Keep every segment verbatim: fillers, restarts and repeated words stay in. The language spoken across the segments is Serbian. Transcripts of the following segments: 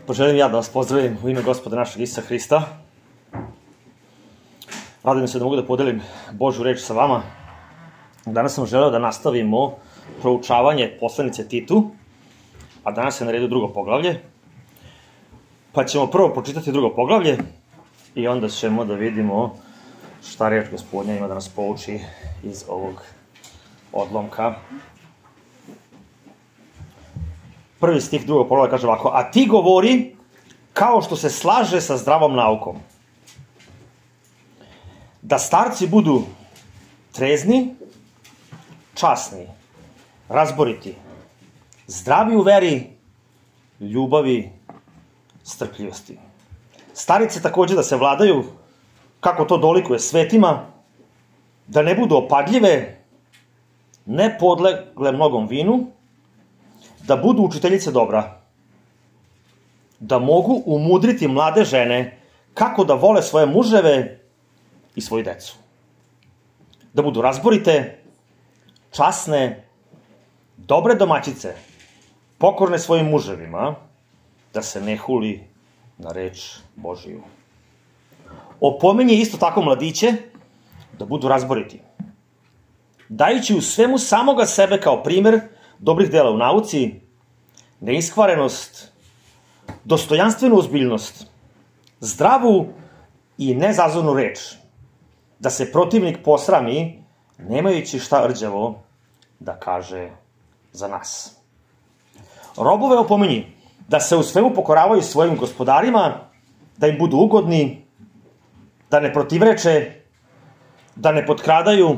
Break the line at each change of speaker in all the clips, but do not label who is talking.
Poželim ja da vas pozdravim u ime Gospoda našeg Isusa Hrista. Radujem se da mogu da podelim Božju reč sa vama. Danas sam želeo da nastavimo proučavanje poslanice Titu, a danas je na redu drugo poglavlje. Pa ćemo prvo pročitati drugo poglavlje i onda ćemo da vidimo šta reč Gospodnja ima da nas pouči iz ovog odlomka. Prvi stih drugog poglavlja kaže ovako: a ti govori kao što se slaže sa zdravom naukom, da starci budu trezni, časni, razboriti, zdravi u veri, ljubavi, strpljivosti. Starice takođe da se vladaju, kako to dolikuje svetima, da ne budu opadljive, ne podlegle mnogom vinu, da budu učiteljice dobra, da mogu umudriti mlade žene kako da vole svoje muževe i svoju decu. Da budu razborite, časne, dobre domaćice, pokorne svojim muževima, da se ne huli na reč Božiju. Opominje isto tako mladiće da budu razboriti, dajući u svemu samoga sebe kao primer dobrih dela u nauci, neiskvarenost, dostojanstvenu ozbiljnost, zdravu i nezazornu reč, da se protivnik posrami, nemajući šta rđavo da kaže za nas. Robove opominji da se u svemu pokoravaju svojim gospodarima, da im budu ugodni, da ne protivreče, da ne potkradaju,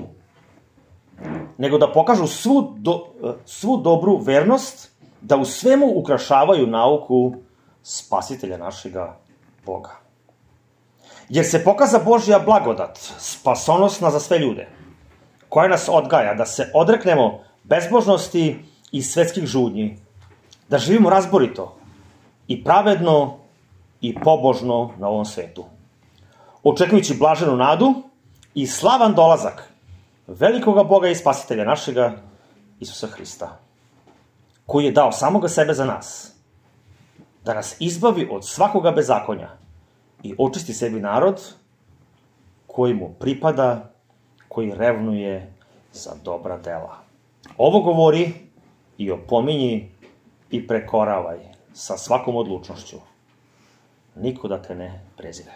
nego da pokažu svu, do, svu dobru vernost, da u svemu ukrašavaju nauku Spasitelja našega Boga. Jer se pokaza Božja blagodat, spasonosna za sve ljude, koja nas odgaja da se odreknemo bezbožnosti i svetskih žudnji, da živimo razborito i pravedno i pobožno na ovom svetu, očekujući blaženu nadu i slavan dolazak velikoga Boga i Spasitelja našega, Isusa Hrista, koji je dao samoga sebe za nas, da nas izbavi od svakoga bezakonja i očisti sebi narod koji mu pripada, koji revnuje za dobra dela. Ovo govori i opominji i prekoravaj sa svakom odlučnošću. Niko da te ne prezire.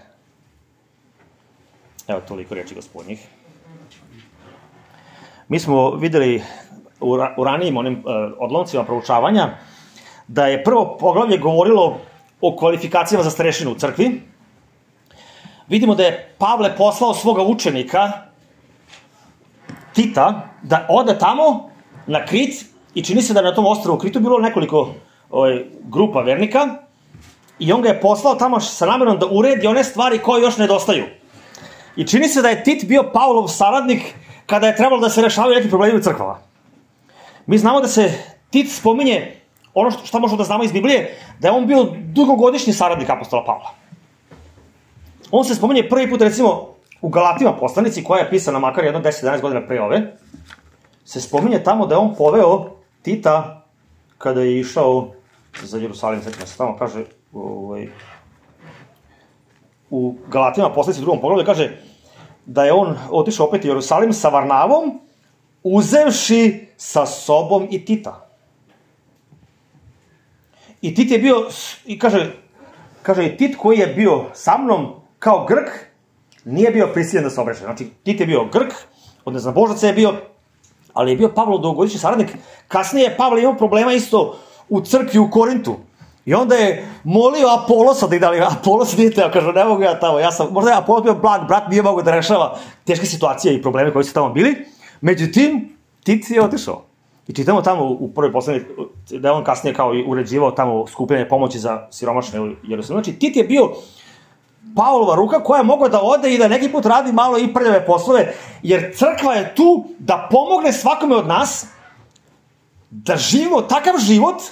Evo toliko reči Gospodnjih. Mi smo videli u, ra, u ranijim onim uh, odlomcima proučavanja da je prvo poglavlje govorilo o kvalifikacijama za starešinu u crkvi. Vidimo da je Pavle poslao svoga učenika Tita da ode tamo na Krit i čini se da na tom ostrvu Kritu bilo nekoliko ovaj, grupa vernika i on ga je poslao tamo sa namerom da uredi one stvari koje još nedostaju. I čini se da je Tit bio Pavlov saradnik kada je trebalo da se rešavaju neki problemi u crkvama. Mi znamo da se Tit spominje, ono što, što možemo da znamo iz Biblije, da je on bio dugogodišnji saradnik apostola Pavla. On se spominje prvi put, recimo, u Galatima poslanici, koja je pisana makar jedno deset do jedanaest godina pre ove, se spominje tamo da je on poveo Tita kada je išao za Jerusalim, svetima se tamo kaže, ovaj, u Galatima poslanici u drugom poglavlju kaže da je on otišao opet u Jerusalim sa Varnavom, uzevši sa sobom i Tita. I Tit je bio, i kaže, kaže i Tit koji je bio sa mnom kao Grk, nije bio prisiljen da se obreže. Znači, Tit je bio Grk, od neznabožaca je bio, ali je bio Pavlov dugogodišnji saradnik. Kasnije je Pavle imao problema isto u crkvi u Korintu. I onda je molio Apolosa da ih dali. Apolos nije teo, kaže, ne mogu ja tamo. Ja sam, možda je Apolos bio blag, brat nije mogu da rešava teške situacije i probleme koji su tamo bili. Međutim, Tit je otišao. I čitamo tamo u prvoj poslani, da je on kasnije kao i uređivao tamo skupljanje pomoći za siromašne u Jerusalimu. Znači, Tit je bio Pavlova ruka koja je mogla da ode i da neki put radi malo i prljave poslove, jer crkva je tu da pomogne svakome od nas da živimo takav život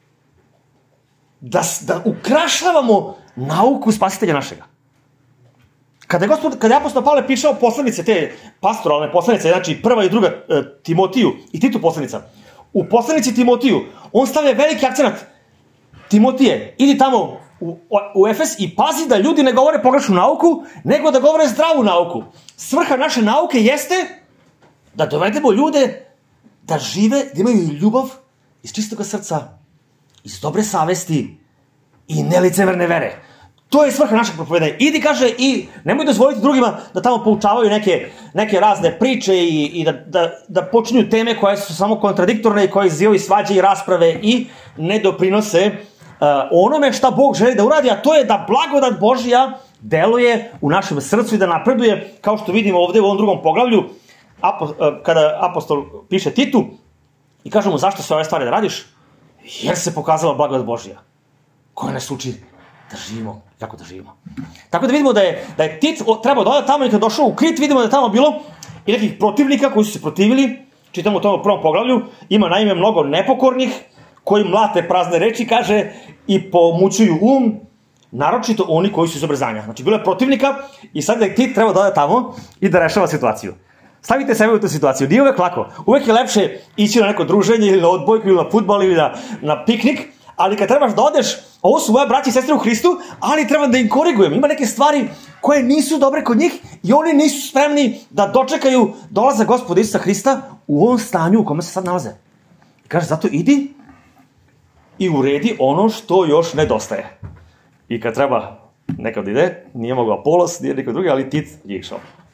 da, da ukrašavamo nauku Spasitelja našega. Kada je, gospod, kada je apostol Pavle pišao poslanice, te pastoralne poslanice, znači prva i druga e, Timotiju i Titu poslanica, u poslanici Timotiju, on stavlja veliki akcenat: Timotije, idi tamo u, u Efes i pazi da ljudi ne govore pogrešnu nauku, nego da govore zdravu nauku. Svrha naše nauke jeste da dovedemo ljude da žive, da imaju ljubav iz čistog srca, iz dobre savesti i nelicemerne vere. To je svrha našeg propovedanja. Idi, kaže, i nemoj dozvoliti drugima da tamo poučavaju neke, neke razne priče i, i da, da, da počinju teme koje su samo kontradiktorne i koje izazivaju svađe i rasprave i ne doprinose uh, onome šta Bog želi da uradi, a to je da blagodat Božja deluje u našem srcu i da napreduje, kao što vidimo ovde u ovom drugom poglavlju, apo, uh, kada apostol piše Titu i kaže mu zašto sve ove stvari da radiš, jer se pokazala blagodat Božja koja nas uči da živimo, kako da živimo. Tako da vidimo da je, da je Tit trebao da ode tamo i kad došao u Krit, vidimo da je tamo bilo i nekih protivnika koji su se protivili, čitamo u tom prvom poglavlju, ima naime mnogo nepokornih, koji mlate prazne reči, kaže, i pomućuju um, naročito oni koji su iz obrazanja. Znači, bilo je protivnika i sad je Tit trebao da ode tamo i da rešava situaciju. Stavite sebe u tu situaciju, nije uvek lako. Uvek je lepše ići na neko druženje ili na odbojku ili na fudbal ili na, na piknik, ali kad trebaš da odeš, ovo su moje braći i sestre u Hristu, ali treba da im korigujem. Ima neke stvari koje nisu dobre kod njih i oni nisu spremni da dočekaju dolazak Gospoda Isusa Hrista u ovom stanju u kome se sad nalaze. I kaže, zato idi i uredi ono što još nedostaje. I kad treba nekad ide, nije mogao Apolos, nije niko drugi, ali Tit je išao.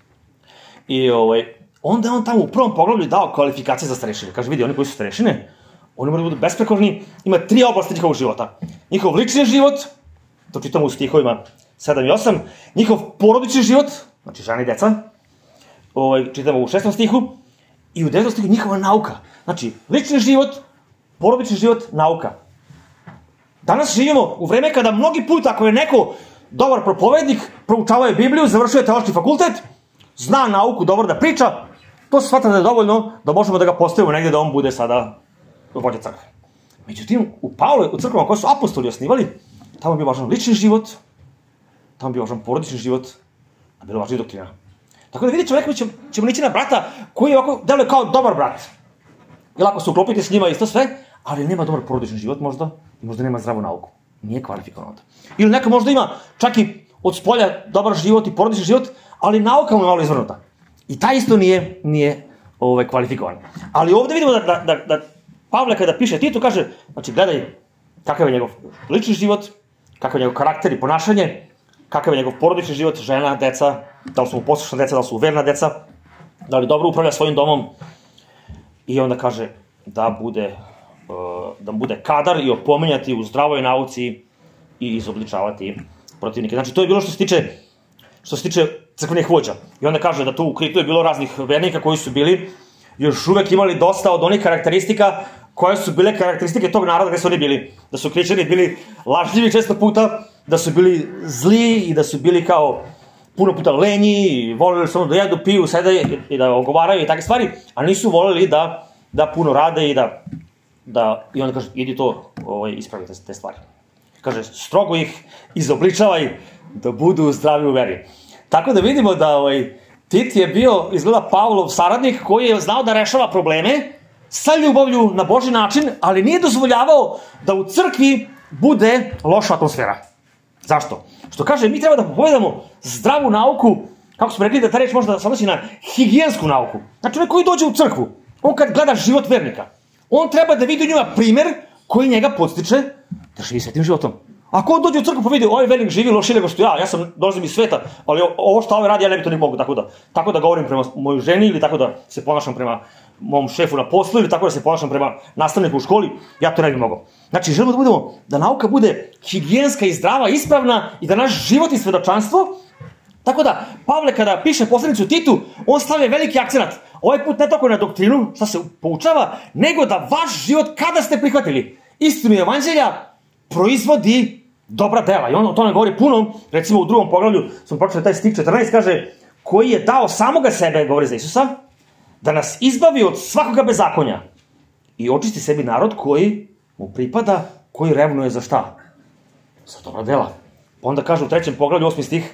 I ovaj, onda je on tamo u prvom poglavlju dao kvalifikacije za starešine. Kaže, vidi, oni koji su starešine, oni moraju da budu besprekorni, ima tri oblasti njihovog života. Njihov lični život, to čitamo u stihovima sedam i osam, njihov porodični život, znači žena i deca, ovaj, čitamo u šestom stihu, i u devetom stihu njihova nauka. Znači, lični život, porodični život, nauka. Danas živimo u vreme kada mnogi put, ako je neko dobar propovednik, proučavao je Bibliju, završio je teološki fakultet, zna nauku, dobro da priča, to se shvata da je dovoljno da možemo da ga postavimo negde da on bude sada vođa crkve. Međutim, u Pavle, u crkvama koje su apostoli osnivali, tamo je bio važan lični život, tamo je bio važan porodični život, a bilo važna i doktrina. Tako da vidjet ćemo, ćemo, ćemo nići na brata koji je ovako deluje kao dobar brat. I lako se uklopite s njima isto sve, ali nema dobar porodični život možda i možda nema zdravu nauku. Nije kvalifikovan onda. Ili neka možda ima čak i od spolja dobar život i porodični život, ali nauka mu je malo izvrnuta. I taj isto nije, nije ovaj, kvalifikovan. Ali ovde vidimo da, da, da, da Pavle kada piše Titu kaže, znači gledaj kakav je njegov lični život, kakav je njegov karakter i ponašanje, kakav je njegov porodični život, žena, deca, da li su mu poslušna deca, da li su verna deca, da li dobro upravlja svojim domom. I onda kaže da bude, da bude kadar i opominjati u zdravoj nauci i izobličavati protivnike. Znači to je bilo što se tiče, što se tiče crkvenih vođa. I onda kaže da tu u Kritu je bilo raznih vernika koji su bili još uvek imali dosta od onih karakteristika koje su bile karakteristike tog naroda gde su oni bili. Da su Hrišćani bili lažljivi često puta, da su bili zli i da su bili kao puno puta lenji i volili samo da jedu, piju, sede i da ogovaraju i takve stvari, a nisu volili da, da puno rade i da, da i onda kaže, idi to ovaj, ispravite te stvari. Kaže, strogo ih izobličavaj da budu zdravi u veri. Tako da vidimo da ovaj, Tit je bio, izgleda, Pavlov saradnik koji je znao da rešava probleme sa ljubavlju na Božji način, ali nije dozvoljavao da u crkvi bude loša atmosfera. Zašto? Što kaže, mi treba da propovedamo zdravu nauku, kako smo rekli da ta reč može da se odnosi na higijensku nauku. Znači, onaj koji dođe u crkvu, on kad gleda život vernika, on treba da vidi u njima primer koji njega podstiče da živi svetim životom. Ako on dođe u crkvu pa vidi, ovaj vernik živi lošije nego što ja, ja sam dolazim iz sveta, ali ovo što ovaj radi, ja ne bi to ni mogu, tako da, tako da govorim prema mojoj ženi, ili tako da se ponašam prema mom šefu na poslu, ili tako da se ponašam prema nastavniku u školi, ja to ne bi mogao. Znači, želimo da budemo, da nauka bude higijenska i zdrava, ispravna i da naš život i svedočanstvo. Tako da, Pavle kada piše poslanicu Titu, on stavlja veliki akcenat. Ovaj put ne tako na doktrinu, šta se poučava, nego da vaš život, kada ste prihvatili istinu evanđelja, proizvodi dobra dela. I on o tome govori puno. Recimo u drugom poglavlju smo pročitali taj stih četrnaest, kaže, koji je dao samoga sebe, govori za Isusa, da nas izbavi od svakoga bezakonja i očisti sebi narod koji mu pripada, koji revnuje za šta? Za dobra dela. Pa onda kaže u trećem poglavlju, osmi stih,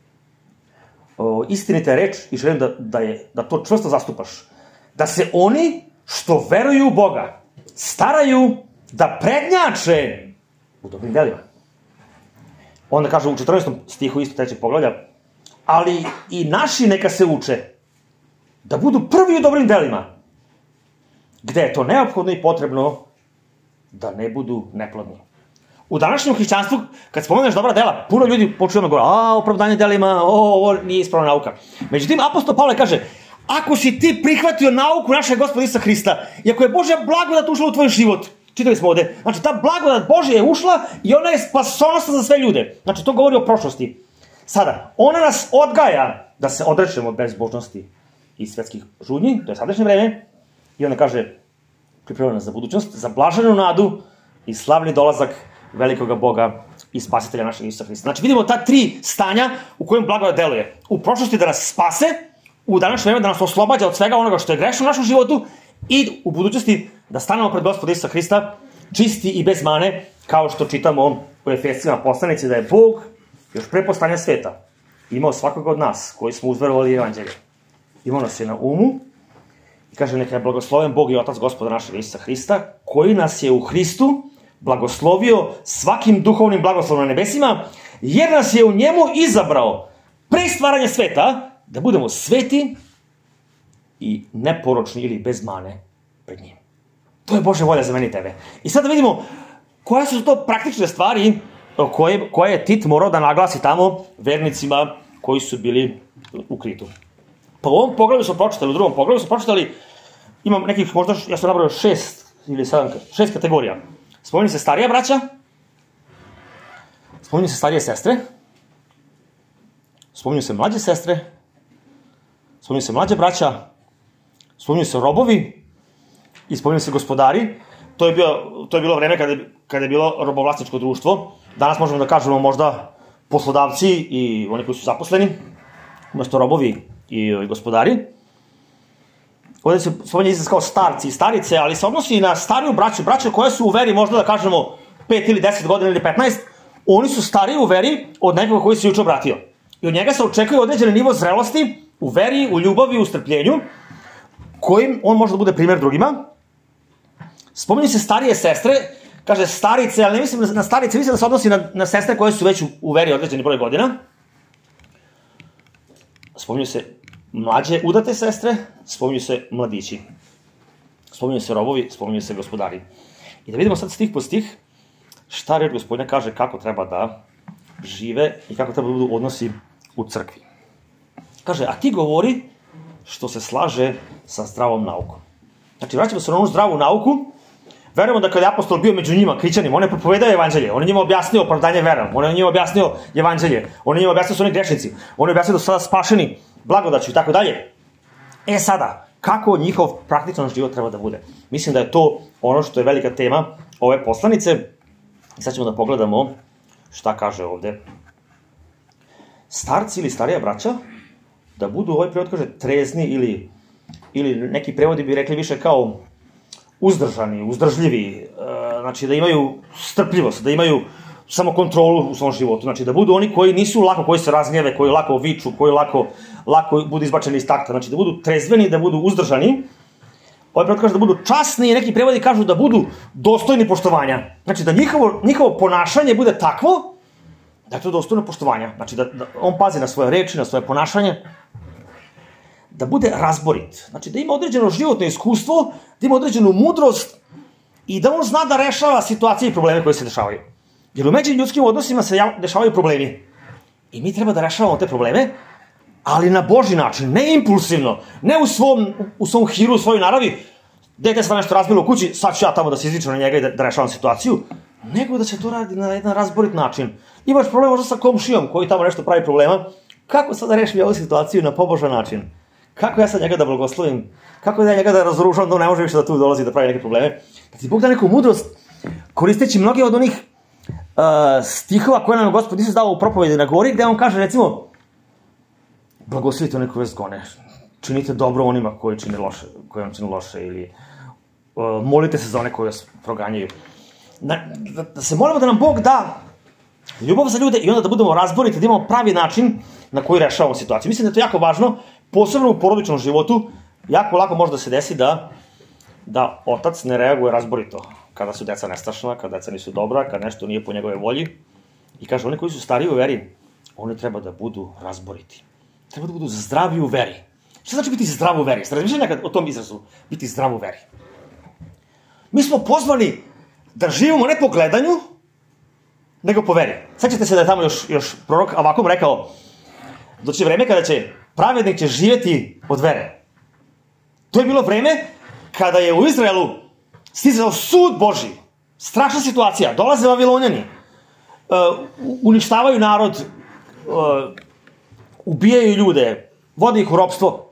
o, istinita je reč i želim da, da, je, da to čvrsto zastupaš. Da se oni što veruju u Boga staraju da prednjače u dobrim delima. Onda kaže u četrnaestom stihu isto trećeg poglavlja, ali i naši neka se uče da budu prvi u dobrim delima, gde je to neophodno i potrebno da ne budu neplodni. U današnjem hrišćanstvu, kad spomeneš dobra dela, puno ljudi počuju da govore, a, opravdanje delima, o, ovo nije ispravna nauka. Međutim, apostol Pavle kaže, ako si ti prihvatio nauku našeg Gospoda Isusa Hrista, i ako je Božja blagodat ušla u tvoj život, čitali smo ovde, znači ta blagodat Božja je ušla i ona je spasonosna za sve ljude. Znači to govori o prošlosti. Sada, ona nas odgaja da se odrečemo bezbožnosti i svetskih žudnji, to je sadašnje vreme, i onda kaže, pripremljena nas za budućnost, za blaženu nadu i slavni dolazak velikoga Boga i spasitelja našeg Isusa Hrista. Znači vidimo ta tri stanja u kojem blagodat deluje. U prošlosti da nas spase, u današnje vreme da nas oslobađa od svega onoga što je grešno u našem životu i u budućnosti da stanemo pred Gospoda Isusa Hrista čisti i bez mane, kao što čitamo u Efescima poslanici da je Bog još pre postanja sveta imao svakoga od nas koji smo uzverovali evanđelje. Imao nas je na umu i kaže neka je blagosloven Bog i Otac Gospoda našeg Isusa Hrista, koji nas je u Hristu blagoslovio svakim duhovnim blagoslovom na nebesima, jer nas je u njemu izabrao pre stvaranja sveta da budemo sveti i neporočni ili bez mane pred njim. To je Božja volja za mene i tebe. I sad da vidimo koje su to praktične stvari koje, koje je Tit morao da naglasi tamo vernicima koji su bili u Kritu. Pa u ovom poglavlju smo pročitali, u drugom poglavlju smo pročitali, imam nekih možda, ja sam nabrao šest ili sedam, šest kategorija. Spomeni se starija braća, spomeni se starije sestre, spomeni se mlađe sestre, spomeni se mlađe braća, spomeni se robovi i spomeni se gospodari. To je, bio, to je bilo vreme kada je, kada je bilo robovlasničko društvo. Danas možemo da kažemo možda poslodavci i oni koji su zaposleni, umesto robovi i gospodari. Ovdje se spominje izraz kao starci i starice, ali se odnosi i na stariju braću, braće koje su u veri možda da kažemo pet ili deset godina ili petnaest, oni su stariji u veri od nekoga koji se juče obratio. I od njega se očekuje određeni nivo zrelosti u veri, u ljubavi, u strpljenju, kojim on može da bude primjer drugima. Spominju se starije sestre, kaže starice, ali ne mislim na starice, mislim da se odnosi na, na sestre koje su već u, u veri određeni broj godina. Spominju se mlađe udate sestre, spominju se mladići. Spominju se robovi, spominju se gospodari. I da vidimo sad stih po stih šta reč Gospodina kaže kako treba da žive i kako treba da budu odnosi u crkvi. Kaže, a ti govori što se slaže sa zdravom naukom. Znači, vraćamo se na onu zdravu nauku. Verujemo da kada je apostol bio među njima, krićanima, on je propovedao evanđelje, on je njima objasnio opravdanje verom, on je njima objasnio evanđelje, on je njima objasnio da su oni grešnici, on je objasnio da su sada spašeni blagodaću i tako dalje. E sada, kako njihov praktičan život treba da bude? Mislim da je to ono što je velika tema ove poslanice. I sad ćemo da pogledamo šta kaže ovde. Starci ili starija braća, da budu, ovaj prevod kaže, trezni ili, ili neki prevodi bi rekli više kao uzdržani, uzdržljivi, znači da imaju strpljivost, da imaju samo kontrolu u svom životu, znači da budu oni koji nisu lako, koji se razgnjeve, koji lako viču, koji lako, lako budu izbačeni iz takta, znači da budu trezveni, da budu uzdržani. Ovaj prevod kaže da budu časni i neki prevodi kažu da budu dostojni poštovanja. Znači da njihovo, njihovo ponašanje bude takvo da je to dostojno poštovanja. Znači da, da on pazi na svoje reči, na svoje ponašanje, da bude razborit. Znači da ima određeno životno iskustvo, da ima određenu mudrost i da on zna da rešava situacije i probleme koje se dešavaju. Jer u međuljudskim odnosima se dešavaju problemi. I mi treba da rešavamo te probleme, ali na Božji način, ne impulsivno, ne u svom, u svom hiru, u svojoj naravi, dete se nešto razbilo u kući, sad ću ja tamo da se izličam na njega i da, da rešavam situaciju, nego da se to radi na jedan razborit način. Imaš problem možda sa komšijom koji tamo nešto pravi problema, kako sad da rešim ovu situaciju na pobožan način? Kako ja sad njega da blagoslovim? Kako da ja njega da razružam da on ne može više da tu dolazi da pravi neke probleme? Da ti Bog da neku mudrost, koristeći mnoge od onih uh, stihova koje nam je Gospod Isus dao u propovedi na gori, gde on kaže recimo blagoslovite one koje vas gone, činite dobro onima koji čine loše, koji vam čine loše ili uh, molite se za one koji vas proganjaju. Na, da, da se molimo da nam Bog da ljubav za ljude i onda da budemo razboriti, da imamo pravi način na koji rešavamo situaciju. Mislim da je to jako važno, posebno u porodičnom životu, jako lako može da se desi da, da otac ne reaguje razborito kada su deca nestašna, kada deca nisu dobra, kada nešto nije po njegove volji I kaže, oni koji su stariji u veri, oni treba da budu razboriti. Treba da budu zdravi u veri. Šta znači biti zdrav u veri? Ste razmišljali nekad o tom izrazu? Biti zdrav u veri. Mi smo pozvani da živimo ne po gledanju, nego po veri. Sećate se da je tamo još, još prorok Avakum rekao, doći vreme kada će pravednik će živjeti od vere. To je bilo vreme kada je u Izraelu stizao sud Božji. Strašna situacija. Dolaze Vavilonjani. Uh, uništavaju narod, uh, ubijaju ljude, vode ih u ropstvo.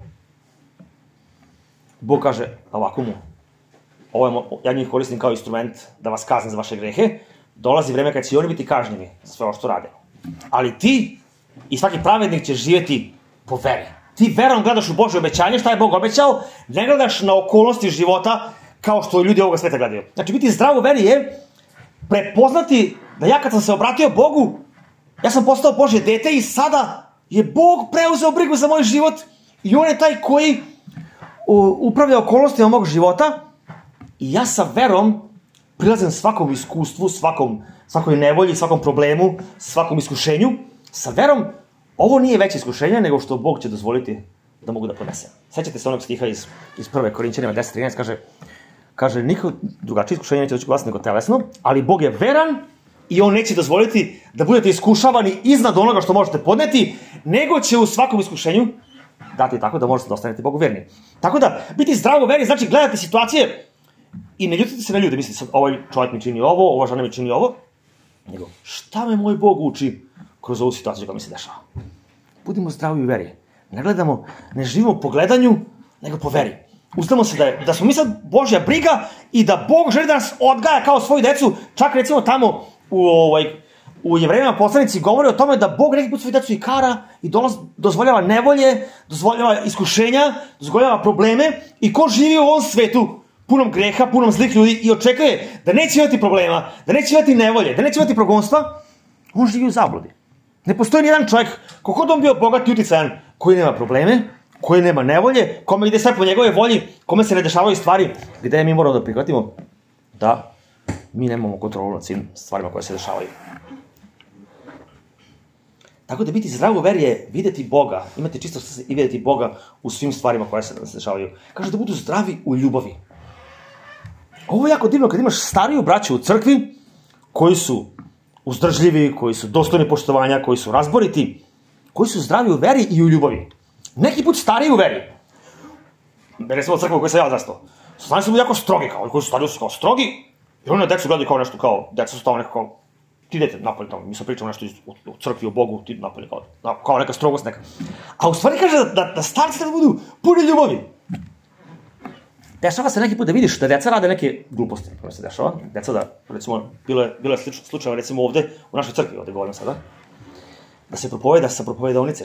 Bog kaže Avakumu, ovo je, ja njih koristim kao instrument da vas kaznim za vaše grehe, dolazi vreme kad će i oni biti kažnjeni za sve ovo što rade. Ali ti i svaki pravednik će živjeti po veri. Ti verom gledaš u Božje obećanje, šta je Bog obećao, ne gledaš na okolnosti života kao što ljudi ovoga sveta gledaju. Znači, biti zdrav u veri je prepoznati da ja kad sam se obratio Bogu, ja sam postao Božje dete i sada je Bog preuzeo brigu za moj život i on je taj koji upravlja okolnostima mog života i ja sa verom prilazim svakom iskustvu, svakom, svakoj nevolji, svakom problemu, svakom iskušenju. Sa verom, ovo nije veće iskušenje nego što Bog će dozvoliti da mogu da podnesem. Sećate se onog stiha iz, iz prve Korinćanima deset trinaest, kaže, kaže, niko drugačije iskušenje neće doći kod vas nego telesno, ali Bog je veran i on neće dozvoliti da budete iskušavani iznad onoga što možete podneti, nego će u svakom iskušenju dati tako da možete da ostanete Bogu verni. Tako da, biti zdravo verni znači gledati situacije i ne ljutite se na ljude, mislite sad, ovaj čovjek mi čini ovo, ova žena mi čini ovo, nego šta me moj Bog uči kroz ovu situaciju koja mi se dešava. Budimo zdravi u veri. Ne gledamo, ne živimo po gledanju, nego po veri. Uzdamo se da, je, da smo mi sad Božja briga i da Bog želi da nas odgaja kao svoju decu. Čak recimo tamo u, ovaj, u Jevrejima poslanici govore o tome da Bog neki put svoju decu i kara i dolaz, dozvoljava nevolje, dozvoljava iskušenja, dozvoljava probleme i ko živi u ovom svetu punom greha, punom zlih ljudi i očekuje da neće imati problema, da neće imati nevolje, da neće imati progonstva, on živi u zabludi. Ne postoji nijedan čovjek, koliko da on bio bogat i uticajan, koji nema probleme, koji nema nevolje, kome ide sve po njegove volji, kome se ne dešavaju stvari, gde mi moramo da prihvatimo da mi nemamo kontrolu nad svim stvarima koje se dešavaju. Tako da biti zdrav u veri je videti Boga, imati čisto srce i videti Boga u svim stvarima koje se dešavaju. Kaže da budu zdravi u ljubavi. Ovo je jako divno kad imaš stariju braću u crkvi, koji su uzdržljivi, koji su dostojni poštovanja, koji su razboriti, koji su zdravi u veri i u ljubavi. Neki put stariji u veri. Recimo crkva u kojoj sam ja odrastao. Stani su bili jako strogi, kao koji su stariji su kao strogi, i oni na decu gledaju kao nešto kao, deca su tamo neko kao, ti dete napolje tamo, mi smo pričamo nešto u, u crkvi, o Bogu, ti napolje kao, kao neka strogost neka. A u stvari kaže da, da, da starci treba budu puni ljubavi. Dešava se neki put da vidiš da deca rade neke gluposti, koje se dešava. Deca da, recimo, bilo je, bilo je slučajno, recimo ovde, u našoj crkvi, ovde govorim sada, da se propoveda sa propovedovnice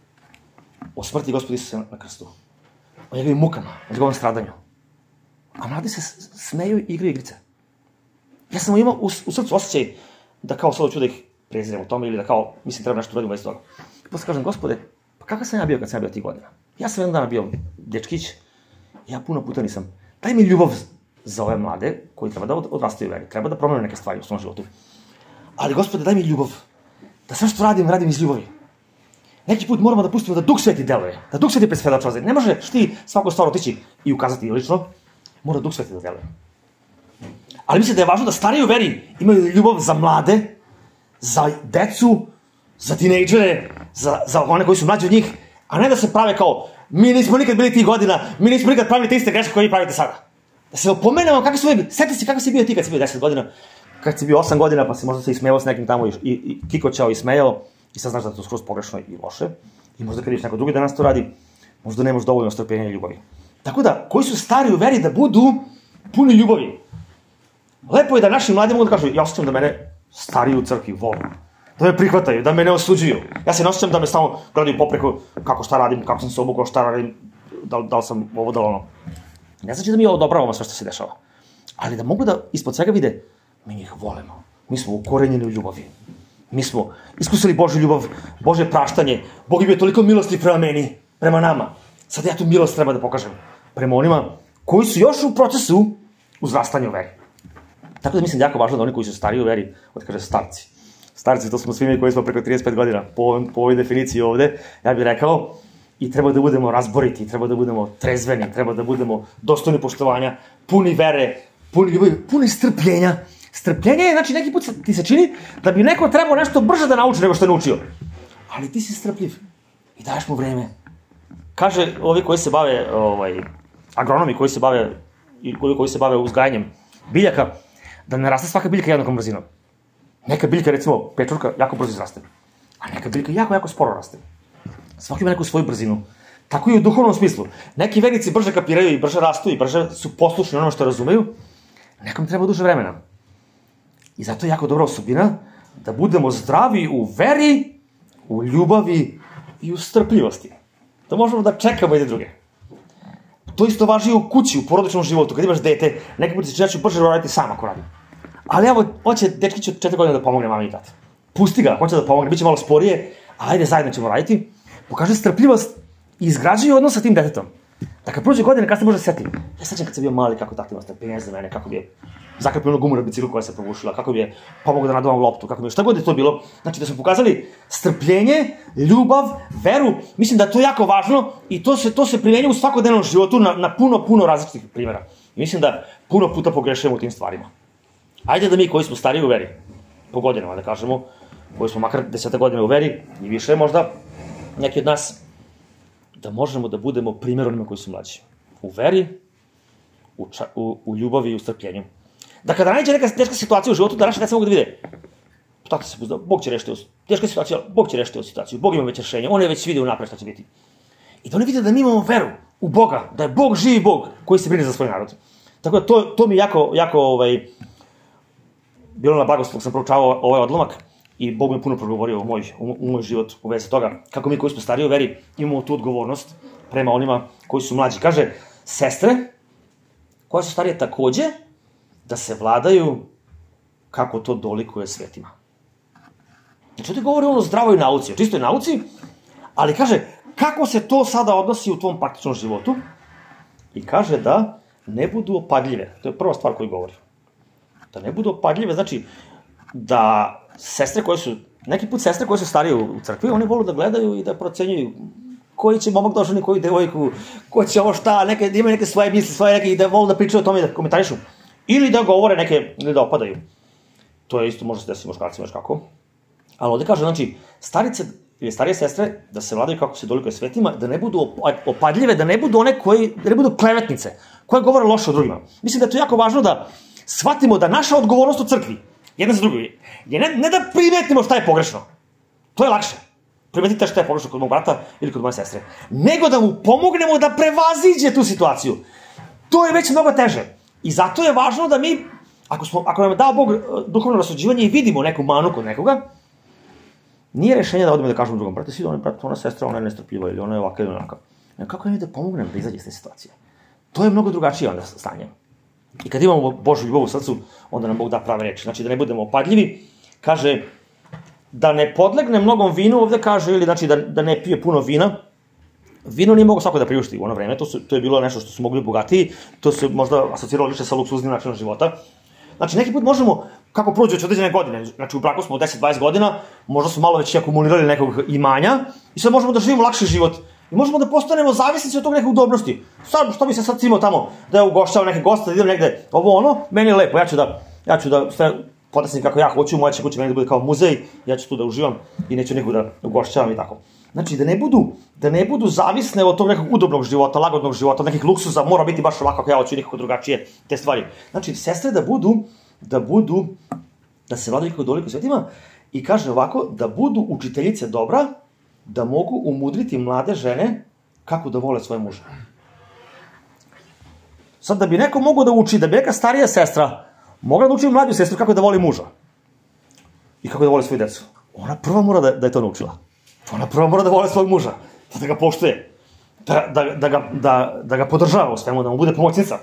o smrti Gospoda Isusa na krstu, o njegovim mukama, o njegovom stradanju. A mladi se smeju i igraju igrice. Ja sam imao u, u srcu osjećaj da kao sad ću da ih prezirem u tome ili da kao, mislim, treba nešto uraditi u vezi toga. I posle kažem, Gospode, pa kakav sam ja bio kad sam ja bio tih godina? Ja sam jedan dana bio dečkić, ja puno puta nisam. Daj mi ljubav za ove mlade koji treba da odrastaju u veri. Treba da promenu neke stvari u svom životu. Ali, Gospode, daj mi ljubav. Da sve što radim, radim iz ljubavi. Neki put moramo da pustimo da Duh Sveti deluje. Da Duh Sveti presvedočava. Ne možeš ti svaku stvar otići i ukazati lično. Mora Duh Sveti da deluje. Ali mislim da je važno da stariji u veri imaju ljubav za mlade, za decu, za tinejdžere, za, za one koji su mlađi od njih, a ne da se prave kao mi nismo nikad bili tih godina, mi nismo nikad pravili te iste greške koje vi pravite sada. Da se opomenemo kakvi su bili, sjeti se kako si bio ti kad si bio deset godina, kad si bio osam godina pa si možda se ismejao s nekim tamo i, i, i kikoćao i smejao i sad znaš da je to skroz pogrešno i loše i možda kad vidiš neko drugi danas to radi, možda nemaš dovoljno strpljenja i ljubavi. Tako da, koji su stari u veri da budu puni ljubavi. Lepo je da naši mladi mogu da kažu, ja osjećam da mene stariji u crkvi vole, da me prihvataju, da me ne osuđuju. Ja se ne osjećam da me stalno gledaju popreko kako šta radim, kako sam se obukao, šta radim, da, da li sam ovo, da li ono. Ne znači da mi odobravamo sve što se dešava, ali da mogu da ispod svega vide, mi njih volimo, mi smo ukorenjeni u ljubavi. Mi smo iskusili Božju ljubav, Božje praštanje, Bog je bio toliko milostiv prema meni, prema nama. Sad ja tu milost treba da pokažem prema onima koji su još u procesu uzrastanja u veri. Tako da mislim da je jako važno da oni koji su stariji u veri, od kaže starci, starci, to smo svi mi koji smo preko trideset pet godina, po, po ovoj definiciji ovde, ja bih rekao, i treba da budemo razboriti, treba da budemo trezveni, treba da budemo dostojni poštovanja, puni vere, puni ljubavi, puni strpljenja. Strpljenje je, znači, neki put ti se čini da bi neko trebao nešto brže da nauči nego što je naučio. Ali ti si strpljiv i daješ mu vreme. Kaže, ovi koji se bave, ovaj, agronomi koji se bave, i koji se bave uzgajanjem biljaka, da ne raste svaka biljka jednakom brzinom. Neka biljka, recimo, pečurka, jako brzo izraste. A neka biljka jako, jako sporo raste. Svaki ima neku svoju brzinu. Tako i u duhovnom smislu. Neki vernici brže kapiraju i brže rastu i brže su poslušni onome što razumeju. Nekom treba duže vremena. I zato je jako dobra osobina da budemo zdravi u veri, u ljubavi i u strpljivosti. Da možemo da čekamo jedne druge. To isto važi i u kući, u porodičnom životu. Kad imaš dete, neki put se ja ću brže raditi sam ako radim. Ali evo, hoće dečkić od četiri godine da pomogne mami i tati. Pusti ga, hoće da pomogne, bit će malo sporije, a ajde zajedno ćemo raditi. Pokaže strpljivost i izgrađuje odnos sa tim detetom. Da kad prođe godine, kad se može setiti, ja sećam kad sam bio mali, kako tati ima strpljenja za mene, kako bi je zakrpio ono gumu na biciklu koja se probušila, kako bi je pomogao da nadovam loptu, kako bi je, šta god je to bilo. Znači da smo pokazali strpljenje, ljubav, veru, mislim da je to jako važno i to se, to se primenjuje u svakodnevnom životu na, na puno, puno različitih primjera. I mislim da puno puta pogrešujemo u tim stvarima. Ajde da mi koji smo stariji u veri, po godinama da kažemo, koji smo makar deseta godina u veri i više možda, neki od nas, da možemo da budemo primjer onima koji su mlađi. U veri, u, ča, u, u ljubavi i u strpljenju. Da kada nađe neka teška situacija u životu, da naša deca mogu da vide. Tako se puzdao, Bog će rešiti ovu teška situacija, Bog će rešiti ovu situaciju, Bog ima već rešenje, on je već vidio napred šta će biti. I da oni vide da mi imamo veru u Boga, da je Bog živi Bog koji se brine za svoj narod. Tako da to, to mi jako, jako, ovaj, bilo na blagoslov, sam proučavao ovaj odlomak i Bog mi puno progovorio u moj, u, u moj život u vezi toga, kako mi koji smo stariji u veri imamo tu odgovornost prema onima koji su mlađi. Kaže, sestre, koje su starije takođe, da se vladaju kako to dolikuje svetima. Znači, ovdje govori ono o zdravoj nauci, o čistoj nauci, ali kaže, kako se to sada odnosi u tvom praktičnom životu? I kaže da ne budu opadljive. To je prva stvar koju govori. Da ne budu opadljive, znači da sestre koje su, neki put sestre koje su starije u crkvi, oni vole da gledaju i da procenjuju koji će momak došli, koji devojku, ko će ovo šta, neke, da imaju neke svoje misli, svoje neke, i da vole da pričaju o tome i da komentarišu. Ili da govore neke, ili da opadaju. To je isto, može se desiti muškarcima, još kako. Ali ovde kaže, znači, starice ili starije sestre, da se vladaju kako se dolikuje svetima, da ne budu opadljive, da ne budu one koji, da ne budu klevetnice, koje govore loše o drugima. Mislim da je to jako važno da shvatimo da naša odgovornost u crkvi, jedna za drugu, je ne, ne da primetimo šta je pogrešno. To je lakše. Primetite šta je pogrešno kod mog brata ili kod moje sestre. Nego da mu pomognemo da prevaziđe tu situaciju. To je već mnogo teže. I zato je važno da mi, ako, smo, ako nam je dao Bog duhovno rasuđivanje i vidimo neku manu kod nekoga, nije rešenje da odemo da kažemo drugom, brate, svi ona, brate, ona sestra, ona je nestrpljiva ili ona je ovaka ili onaka. Kako je da pomognem da izađe iz te situacije? To je mnogo drugačije onda stanje. I kad imamo Božju ljubav u srcu, onda nam Bog da prave reči. Znači da ne budemo opadljivi, kaže da ne podlegne mnogom vinu, ovde kaže, ili znači da, da ne pije puno vina. Vino nije mogo svako da priušti u ono vreme, to, su, to je bilo nešto što su mogli bogatiji, to se možda asociralo više sa luksuznim načinom života. Znači neki put možemo, kako prođe već određene godine, znači u braku smo deset dvadeset godina, možda smo malo već akumulirali nekog imanja i sad možemo da živimo lakši život. I možemo da postanemo zavisnici od tog neke udobnosti. Sad, što bi se sad cimao tamo, da ja ugošćavam neke goste, da idem negde, ovo ono, meni je lepo, ja ću da, ja ću da sve podesnim kako ja hoću, moja će kuća meni da bude kao muzej, ja ću tu da uživam i neću nikog da ugošćavam i tako. Znači, da ne budu, da ne budu zavisne od tog nekog udobnog života, lagodnog života, od nekih luksuza, mora biti baš ovako kako ja hoću i nikako drugačije, te stvari. Znači, sestre da budu, da budu, da se vladaju kako doliko svetima i kaže ovako, da budu učiteljice dobra, da mogu umudriti mlade žene kako da vole svoje muže. Sad, da bi neko mogao da uči, da bi neka starija sestra mogla da uči mlađu sestru kako da voli muža i kako da voli svoju decu, ona prva mora da, da je to naučila. Ona prvo mora da vole svog muža, da ga poštuje, da, da, da, ga, da, da ga podržava u svemu, da mu bude pomoćnica.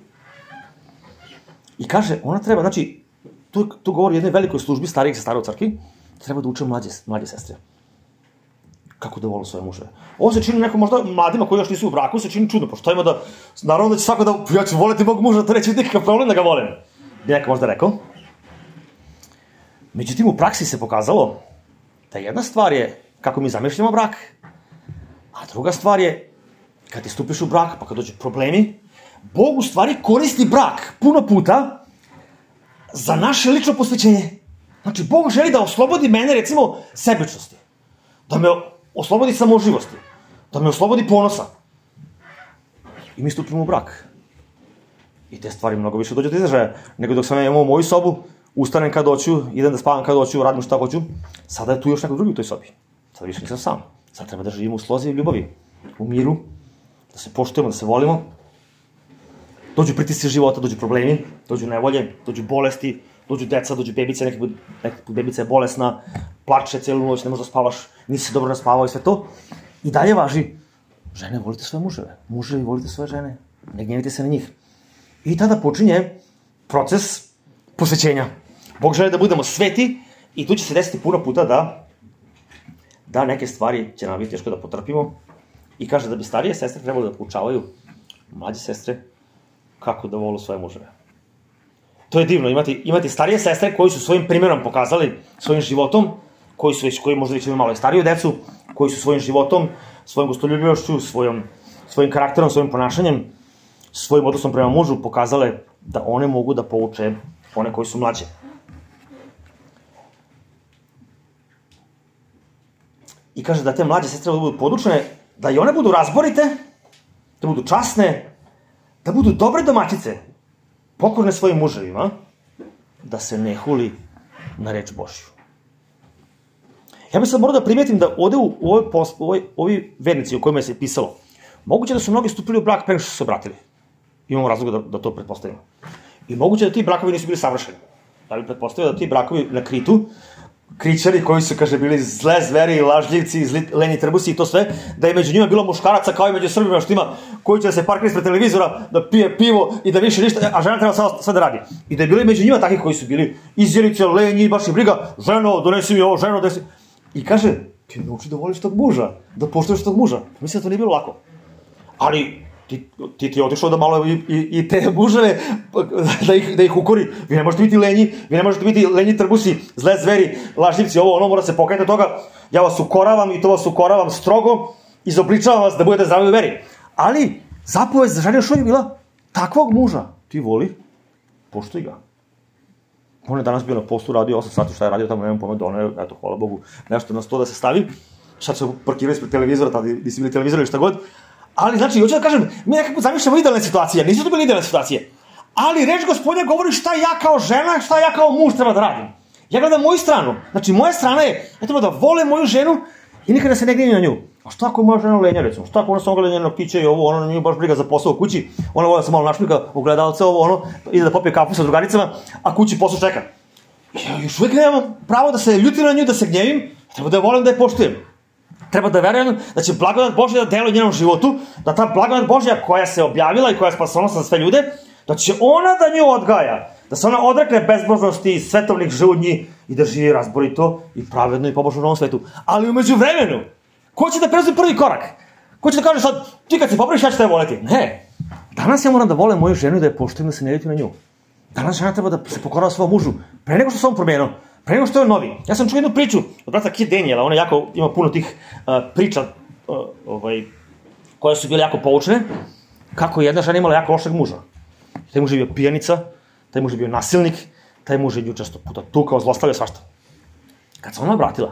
I kaže, ona treba, znači, tu, tu govori o jednoj velikoj službi starijih sestara u crkvi, treba da uče mlađe, mlađe sestre. Kako da vole svoje muževe. Ovo se čini neko možda mladima koji još nisu u braku, se čini čudno, pošto ima da, naravno da će svako da, ja ću voleti mog muža, to neće biti nikakav problem da ga volim. Bi neka možda rekao. Međutim, u praksi se pokazalo da jedna stvar je kako mi zamišljamo brak, a druga stvar je kad ti stupiš u brak, pa kad dođe problemi, Bog u stvari koristi brak puno puta za naše lično posvećenje. Znači, Bog želi da oslobodi mene, recimo, sebičnosti. Da me oslobodi samoživosti. Da me oslobodi ponosa. I mi stupimo u brak. I te stvari mnogo više dođe do izražaja, nego dok sam imao moju sobu, ustanem kad hoću, idem da spavam kad hoću, radim šta hoću. Sada je tu još neko drugi u toj sobi. Sada više nisam sam. Sada treba da živimo u slozi i ljubavi, u miru, da se poštujemo, da se volimo. Dođu pritisci života, dođu problemi, dođu nevolje, dođu bolesti, dođu deca, dođu bebice, neki put, neki put bebica je bolesna, plače celu noć, ne možda spavaš, nisi se dobro naspavao i sve to. I dalje važi, žene, volite svoje muževe, muževi, volite svoje žene, ne gnjevite se na njih. I tada počinje proces posvećenja. Bog želi da budemo sveti i tu će se desiti puno puta da da neke stvari će nam biti teško da potrpimo i kaže da bi starije sestre trebalo da poučavaju mlađe sestre kako da volu svoje muževe. To je divno, imati, imati starije sestre koji su svojim primjerom pokazali, svojim životom, koji su već, koji možda već imaju malo i stariju decu, koji su svojim životom, svojom gostoljubivošću, svojom, svojim karakterom, svojim ponašanjem, svojim odnosom prema mužu pokazale da one mogu da pouče one koji su mlađe. I kaže da te mlađe sestre budu podučene, da i one budu razborite, da budu časne, da budu dobre domaćice, pokorne svojim muževima, da se ne huli na reč Božju. Ja bih sad morao da primetim da ovde u ovoj, u ovoj, ovi vernici o kojima je se pisalo, moguće da su mnogi stupili u brak pre nego što su se obratili. Imamo razloga da, da to pretpostavimo. I moguće da ti brakovi nisu bili savršeni. Da bi pretpostavio da ti brakovi na Kritu, kričari koji su, kaže, bili zle zveri, lažljivci, zli, lenji trbusi i to sve, da je među njima bilo muškaraca kao i među Srbima što ima, koji će da se parkira ispred televizora, da pije pivo i da više ništa, a žena treba sad, sad da radi. I da je bilo i među njima takvi koji su bili izjelice, lenji, baš i briga, ženo, donesi mi ovo, ženo, donesi... I kaže, ti nauči da voliš tog muža, da poštuješ tog muža. Mislim da to nije bilo lako. Ali ti, ti, ti je otišao da malo i, i, i te muževe, da ih, da ih ukori. Vi ne možete biti lenji, vi ne možete biti lenji trbusi, zle zveri, lažljivci, ovo, ono, mora se pokajati od toga. Ja vas ukoravam i to vas ukoravam strogo, izobličavam vas da budete zdravi u veri. Ali, zapovest za žene još uvijek bila, takvog muža ti voli, poštuj ga. On je danas bio na postu, radio osam sati, šta je radio tamo, nemam pojma, ono je, eto, hvala Bogu, nešto na sto da se stavi. Sad se parkirali ispred televizora, tada nisi bili televizor ili šta god. Ali, znači, hoću da kažem, mi nekako zamišljamo idealne situacije, nisu to bile idealne situacije. Ali reč Gospodnja govori šta ja kao žena, šta ja kao muž treba da radim. Ja gledam moju stranu. Znači, moja strana je, ja treba da volim moju ženu i nikada se ne gnjevim na nju. A šta ako je moja žena lenja, recimo? Šta ako ona samo gleda njeno piće i ovo, ono, nije baš briga za posao u kući, ona vola se malo našmika u gledalce, ovo, ono, ide da popije kafu sa drugaricama, a kući posao čeka. Ja još uvijek nemam pravo da se ljutim na nju, da se gnjevim, treba da je volim, da je poštujem. Treba da verujem da će blagodat Božja da deluje u njenom životu, da ta blagodat Božja koja se objavila i koja je spasonosna za sve ljude, da će ona da nju odgaja, da se ona odrekne bezbožnosti, svetovnih žudnji i da živi razborito i pravedno i pobožno u novom svetu. Ali umeđu vremenu, ko će da preuzme prvi korak? Ko će da kaže sad, ti kad se popraviš, ja ću te voleti? Ne. Danas ja moram da volim moju ženu i da je poštujem, da se ne ljutim na nju. Danas žena treba da se pokorava svom mužu, pre nego što se on promenio, pre nego što je novi. Ja sam čuo jednu priču od brata Kit Daniela, ona jako, ima puno tih uh, priča uh, ovaj, koje su bile jako poučne, kako je jedna žena imala jako lošeg muža. Taj muž je bio pijanica, taj muž je bio nasilnik, taj muž je nju često puta tukao, zlostavljao, svašta. Kad se ona obratila,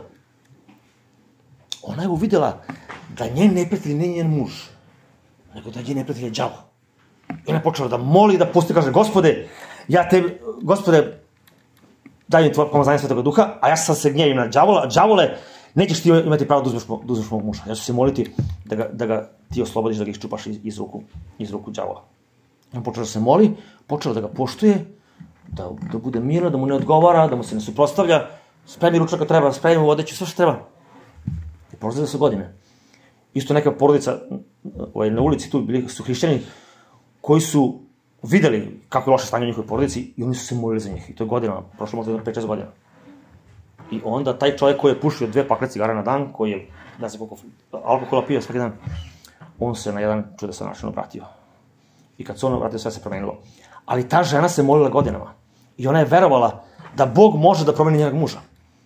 ona je uvidela da njen neprijatelj nije njen muž, nego da njen neprijatelj je đavo. I ona je počela da moli, da pusti, kaže, Gospode, ja tebi, Gospode, daj mi tvoje pomazanje Svetoga Duha, a ja sam se gnjevim na đavola, a đavole, nećeš ti imati pravo da uzmeš, da uzmeš mog muža. Ja ću se moliti da ga, da ga ti oslobodiš, da ga iščupaš iz, iz, ruku, iz ruku đavola. On počela da se moli, počela da ga poštuje, da, da bude mirno, da mu ne odgovara, da mu se ne suprotstavlja, spremi ručak kad treba, spremi mu odeću, sve što treba. I prolazile su godine. Isto neka porodica ovaj, na ulici tu bili su hrišćani koji su videli kako je loše stanje u njihovoj porodici i oni su se molili za njih. I to je godinama, prošlo možda pet šest godina. I onda taj čovjek koji je pušio dve pakle cigara na dan, koji je, ne znam koliko alkohola pio svaki dan, on se na jedan čudesan način obratio. I kad se on obratio, sve se promenilo. Ali ta žena se molila godinama. I ona je verovala da Bog može da promeni njenog muža.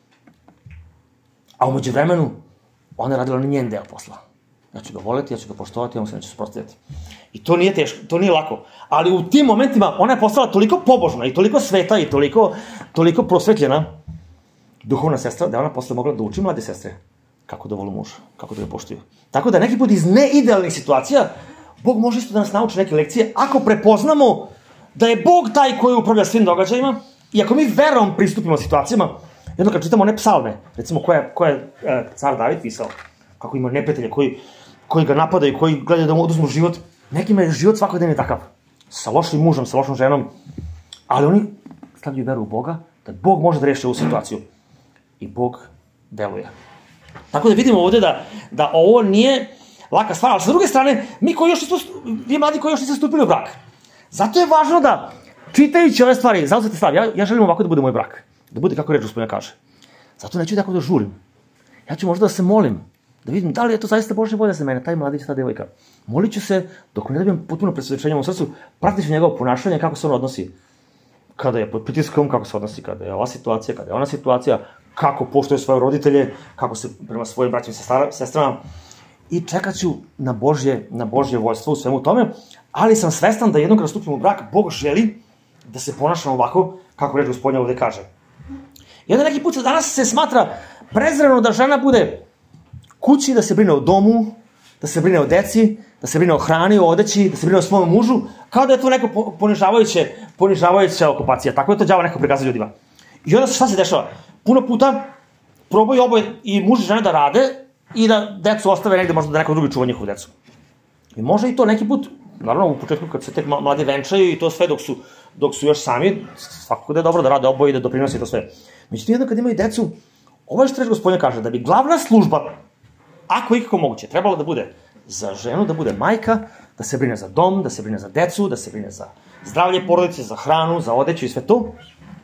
A umeđu vremenu, ona je radila na njen deo posla. Ja ću ga voleti, ja ću ga poštovati, ja mu se neću suprotstavljati. I to nije teško, to nije lako. Ali u tim momentima ona je postala toliko pobožna i toliko sveta i toliko, toliko prosvetljena duhovna sestra, da je ona posle mogla da uči mlade sestre kako da volu muža, kako da ga poštuju. Tako da neki put iz neidealnih situacija Bog može isto da nas nauči neke lekcije ako prepoznamo da je Bog taj koji upravlja svim događajima i ako mi verom pristupimo situacijama. Jedno kad čitamo one psalme, recimo koje, koje je car David pisao, kako ima neprijatelje koji, koji ga napadaju, koji gledaju da mu oduzmu život, nekima je život svakodnevni takav, sa lošim mužem, sa lošom ženom, ali oni stavljaju veru u Boga, da Bog može da reši ovu situaciju. I Bog deluje. Tako da vidimo ovde da, da ovo nije laka stvar, ali sa druge strane, mi koji još nismo, vi mladi koji još niste stupili u brak, zato je važno da, čitajući ove stvari, zauzete stvari, ja, ja želim ovako da bude moj brak, da bude kako reč Gospodina kaže. Zato neću tako da žurim. Ja ću možda da se molim, da vidim da li je to zaista Božja volja za mene, taj mladić, ta devojka. Molit ću se, dok ne dobijem potpuno presvedočenje u srcu, pratit ću njegovo ponašanje, kako se on odnosi. Kada je pod pritiskom, kako se odnosi, kada je ova situacija, kada je ona situacija, kako poštuje svoje roditelje, kako se prema svojim braćim i sestrama. I čekat ću na Božje, na Božje voljstvo u svemu tome, ali sam svestan da jednom kada stupimo u brak, Bog želi da se ponašamo ovako, kako reč Gospodnja ovde kaže. I onda neki put danas se smatra prezreno da žena bude kući, da se brine o domu, da se brine o deci, da se brine o hrani, o odeći, da se brine o svom mužu, kao da je to neko ponižavajuće, ponižavajuća okupacija. Tako je to đavo neko prikazao ljudima. I onda šta se dešava? Puno puta probaju oboje i muž i žena da rade i da decu ostave negde, možda da neko drugi čuva njihovu decu. I može i to neki put, naravno u početku kad se tek mladi venčaju i to sve dok su, dok su još sami, svakako da je dobro da rade oboje i da doprinose to sve. Međutim, jedno kad imaju decu, ovo je što reč Gospodin kaže, da bi glavna služba, ako ikako moguće, trebalo da bude za ženu, da bude majka, da se brine za dom, da se brine za decu, da se brine za zdravlje porodice, za hranu, za odeću i sve to.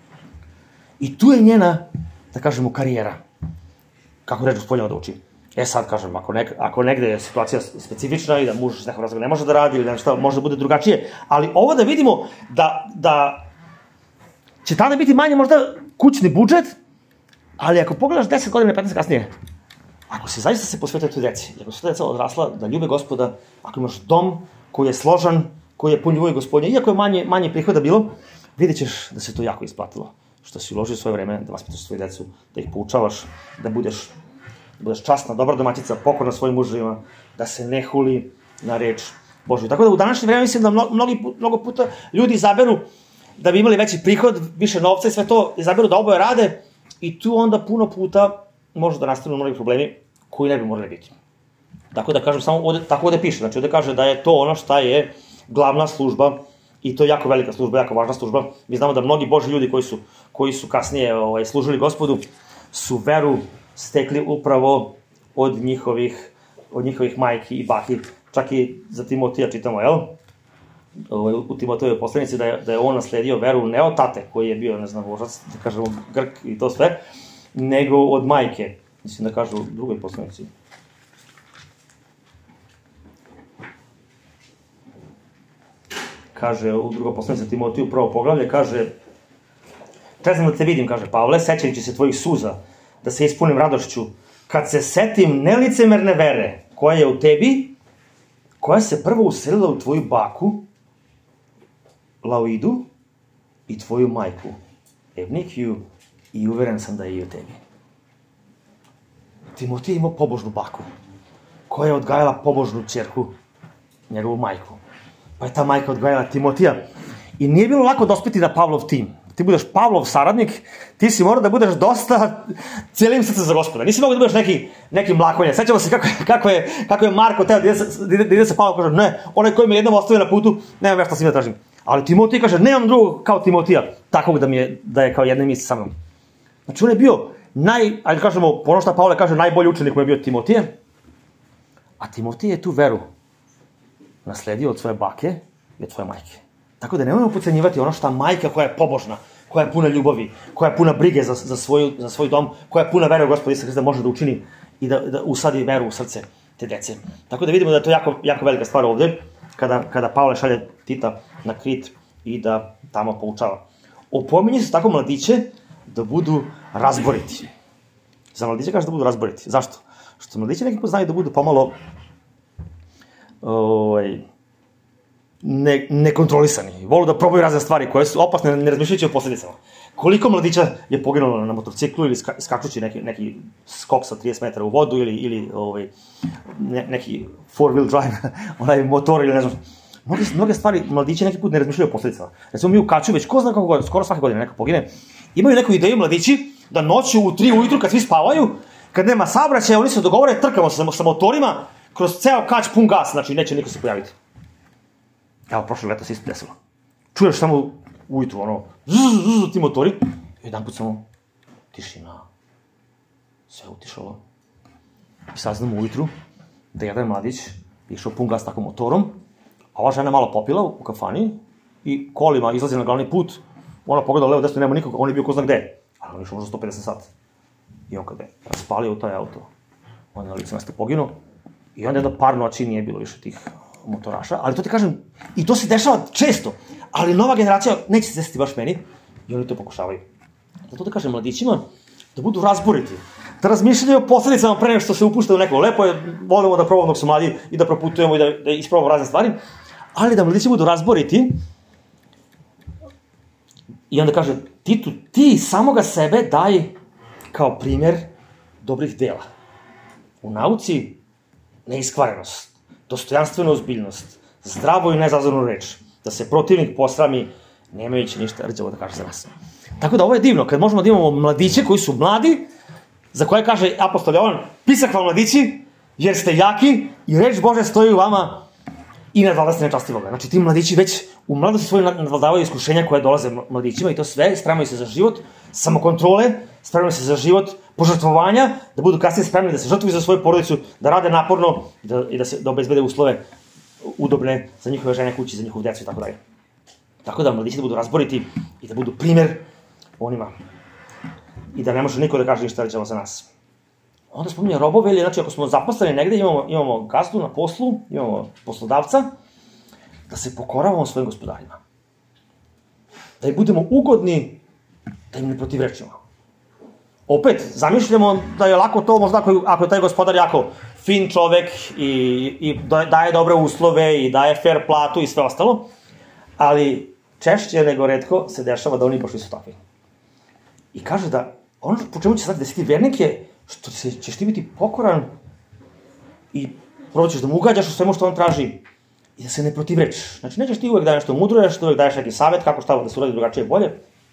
I tu je njena, da kažemo, karijera. Kako reč Gospodin da uči. E sad, kažem, ako, nek, ako negde je situacija specifična i da muž s nekog razloga ne može da radi ili nešto, može da bude drugačije, ali ovo da vidimo da, da će tada biti manje možda kućni budžet, ali ako pogledaš deset godina, petnaest kasnije, ako se zaista se posvetuje toj deci, ako su ta deca odrasla da ljube Gospoda, ako imaš dom koji je složan, koji je pun ljubavi Gospodnja, iako je manje, manje prihoda bilo, vidjet ćeš da se to jako isplatilo. Što si uložio svoje vreme, da vaspitaš svoju decu, da ih poučavaš, da budeš, da budeš časna, dobra domaćica, pokorna svojim muževima, da se ne huli na reč Božju. Tako da u današnje vreme mislim da mnogi, mnogo puta ljudi izaberu da bi imali veći prihod, više novca i sve to, izaberu da oboje rade i tu onda puno puta može da nastanu mnogi problemi koji ne bi morali biti. Tako da kažem, samo ovde, tako ovde piše, znači ovde kaže da je to ono šta je glavna služba i to je jako velika služba, jako važna služba. Mi znamo da mnogi Božji ljudi koji su, koji su kasnije ovaj, služili Gospodu su veru stekli upravo od njihovih, od njihovih majki i baki. Čak i za Timotija čitamo, jel? U Timotojevoj poslanici da je, da je on nasledio veru ne od tate koji je bio, ne znam, vožac, da kažemo Grk i to sve, nego od majke. Mislim da kažu u drugoj poslanici. Kaže u drugoj poslanici Timotiju prvo poglavlje, kaže trezam da te vidim, kaže Pavle, sećajući se tvojih suza, da se ispunim radošću, kad se setim nelicemerne vere koja je u tebi, koja se prvo uselila u tvoju baku, Lauidu, i tvoju majku, Evnikiju, i uveren sam da je i u tebi. Timotij je imao pobožnu baku, koja je odgajala pobožnu ćerku, njegovu majku. Pa je ta majka odgajala Timotija. I nije bilo lako dospeti na Pavlov tim. Ti budeš Pavlov saradnik, ti si morao da budeš dosta cijelim srcem za Gospoda. Nisi mogo da budeš neki, neki mlakonja. Sećamo se kako, kako, je, kako je Marko teo da ide, da ide se Pavlov, kaže, ne, onaj koji me jednom ostavio na putu, nemam nešto s njim da tražim. Ali Timotij kaže, nemam drugog kao Timotija, takvog da, mi je, da je kao jedna misli sa mnom. Znači on je bio naj, ajde kažemo, ono što Pavle kaže, najbolji učenik mu je bio Timotije, a Timotije je tu veru nasledio od svoje bake i od svoje majke. Tako da nemojmo podcenjivati ono što majka koja je pobožna, koja je puna ljubavi, koja je puna brige za, za, svoju, za svoj dom, koja je puna vere u Gospoda Isusa Hrista može da učini i da, da usadi veru u srce te dece. Tako da vidimo da je to jako, jako velika stvar ovde, kada, kada Pavle šalje Tita na Krit i da tamo poučava. Opominje se tako mladiće da budu razboriti. Za mladiće kaže da budu razboriti. Zašto? Što mladići neki put znaju da budu pomalo ovaj, ne, nekontrolisani. Volu da probaju razne stvari koje su opasne, ne razmišljajući o posljedicama. Koliko mladića je poginulo na motociklu ili ska, skačući neki, neki skok sa trideset metara u vodu ili, ili ovaj, ne, neki four-wheel drive, onaj motor ili ne znam. Mnoge, mnoge stvari mladići neki put ne razmišljaju o posljedicama. Recimo mi u Kaću već ko zna kako godine, skoro svake godine neko pogine, imaju neku ideju mladići da noću u tri ujutru kad svi spavaju, kad nema saobraćaja, oni se dogovore, trkamo se sa motorima, kroz ceo Kać pun gas, znači neće niko se pojaviti. Evo, prošle leta se isto desilo. Čuješ samo ujutru, ono, zzz, zzz, ti motori, i jedan put samo tišina. Sve utišalo. I saznamo ujutru da jedan mladić išao pun gas tako motorom, a ova žena malo popila u kafani i kolima izlazi na glavni put, ona pogleda levo desno, nema nikog, on je bio ko zna gde, ali on išao možda sto pedeset sat. I on kada je raspalio u taj auto, on je na lice mesta poginuo i onda jedno par noći nije bilo više tih motoraša, ali to ti kažem, i to se dešava često, ali nova generacija neće se desiti baš meni i oni to pokušavaju. Zato da kažem mladićima da budu razboriti, da razmišljaju o posledicama pre nego što se upuštaju u neko. Lepo je, volimo da probamo dok su mladi i da proputujemo i da, da isprobamo razne stvari, ali da mladići budu razboriti i onda kaže, ti, tu, ti samoga sebe daj kao primjer dobrih dela. U nauci neiskvarenost, dostojanstvena ozbiljnost, zdravo i nezazornu reč, da se protivnik posrami, nemajući ništa rđavo da kaže za nas. Tako da ovo je divno, kad možemo da imamo mladiće koji su mladi, za koje kaže apostol Jovan, pisak vam mladići, jer ste jaki i reč Bože stoji u vama i nadvladate nečastivoga. Znači ti mladići već u mladosti svoju nadvladavaju iskušenja koje dolaze mladićima i to sve, spremaju se za život, samokontrole, spremaju se za život, požrtvovanja, da budu kasnije spremni da se žrtvuju za svoju porodicu, da rade naporno i da, i da se da obezbede uslove udobne za njihove žene kući, za njihovu decu i tako dalje. Tako da mladići da budu razboriti i da budu primer onima. I da ne može niko da kaže ništa ređamo za nas. Onda spominja robove, ili znači ako smo zaposleni negde, imamo, imamo gazdu na poslu, imamo poslodavca, da se pokoravamo svojim gospodarima. Da im budemo ugodni, da im ne protivrečimo. Opet, zamišljamo da je lako to, možda ako, ako je taj gospodar jako fin čovek i, i daje dobre uslove i daje fair platu i sve ostalo, ali češće nego retko se dešava da oni baš nisu takvi. I kaže da ono po čemu će znati da si ti vernik je što se, ćeš ti biti pokoran i prvo ćeš da mu ugađaš u svemu što on traži i da se ne protivrečiš. Znači, nećeš ti uvek da nešto mudruješ, da uvek daješ neki savjet kako šta da se uradi drugačije bolje,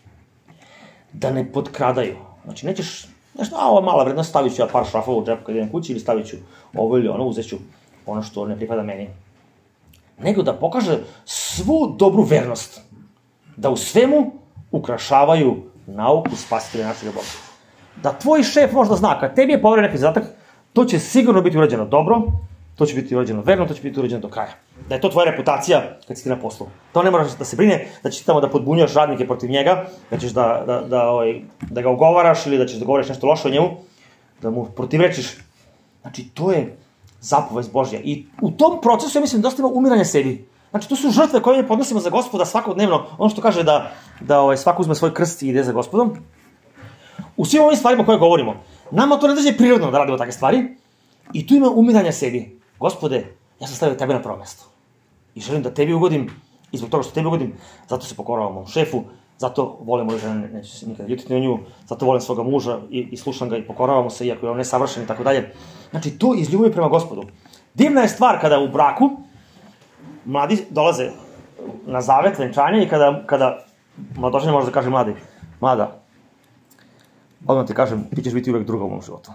da ne potkradaju. Znači, nećeš, nešto, a ovo je mala vrednost, stavit ću ja par šrafova u džep kad idem kući ili stavit ću ovo ili ono, uzet ću ono što ne pripada meni. Nego da pokaže svu dobru vernost, da u svemu ukrašavaju nauku spasitelja našeg Boga. Da tvoj šef možda zna, kad tebi je poverio neki zadatak, to će sigurno biti urađeno dobro, to će biti urađeno verno, to će biti urađeno do kraja. Da je to tvoja reputacija kad si ti na poslu. To ne moraš da se brine, da ćeš tamo da podbunjaš radnike protiv njega, da ćeš da, da, da, ovaj, da ga ogovaraš ili da ćeš da govoriš nešto loše o njemu, da mu protivrečiš. Znači, to je zapovest Božja. I u tom procesu, ja mislim, dosta ima umiranja sebi. Znači, to su žrtve koje mi podnosimo za Gospoda svakodnevno. Ono što kaže da, da ovaj, svako uzme svoj krst i ide za Gospodom. U svim ovim stvarima koje govorimo, nama to ne dođe prirodno da radimo takve stvari i tu ima umiranja sebi. Gospode, ja sam stavio tebe na prvo mesto i želim da tebi ugodim i zbog toga što tebi ugodim, zato se pokoravam mom šefu, zato volim moju ženu, neću se nikada ljutiti na nju, zato volim svoga muža i, i slušam ga i pokoravamo se, iako je on nesavršen i tako dalje. Znači, to iz ljubavi prema Gospodu. Divna je stvar kada u braku mladi dolaze na zavet, venčanje i kada, kada mladoženja može da kaže mladi, mlada, odmah ti kažem, ti ćeš biti uvek druga u mom životu.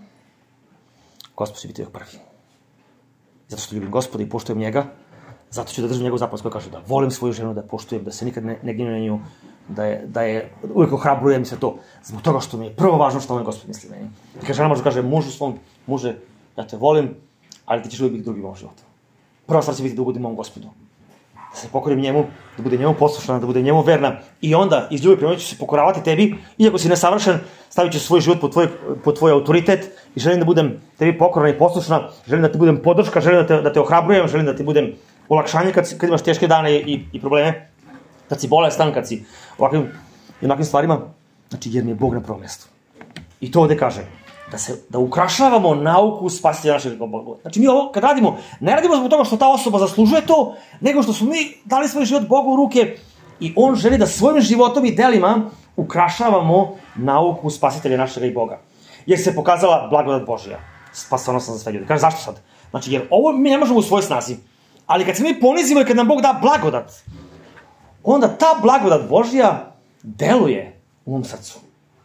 Gospod će biti uvek prvi. Zato što ljubim Gospoda i poštujem njega, zato ću da držim njegov zapovest koji kaže da volim svoju ženu, da je poštujem, da se nikad ne, ne ginem na nju, da je, da je uvek ohrabrujem i sve to, zbog toga što mi je prvo važno što moj Gospod misli meni. I kaže, žena može da kaže mužu svom, muže, ja te volim, ali ti ćeš uvek biti drugi u mom životu. Prva stvar će biti da ugodim mom Gospodu. Da se pokorim njemu, da bude njemu poslušna, da bude njemu verna i onda iz ljubavi prema njemu ću se pokoravati tebi, iako si nesavršen, stavit ću svoj život pod tvoj, pod tvoj autoritet i želim da budem tebi pokorna i poslušna, želim da ti budem podrška, želim da te, da te ohrabrujem, želim da ti budem olakšanje kad, kad imaš teške dane i, i probleme, kad si bolestan, kad si ovakvim i onakvim stvarima. Znači, jer mi je Bog na prvom mjestu. I to ovde kaže, da se, da ukrašavamo nauku spasitelja našeg Boga. Znači, mi ovo, kad radimo, ne radimo zbog toga što ta osoba zaslužuje to, nego što smo mi dali svoj život Bogu u ruke i on želi da svojim životom i delima ukrašavamo nauku spasitelja našeg i Boga. Jer se pokazala blagodat Božja, spasonosna za sve ljudi. Kaže, zašto sad? Znači, jer ovo mi ne možemo u svojoj snazi, ali kad se mi ponizimo i kad nam Bog da blagodat, onda ta blagodat Božja deluje u mom srcu.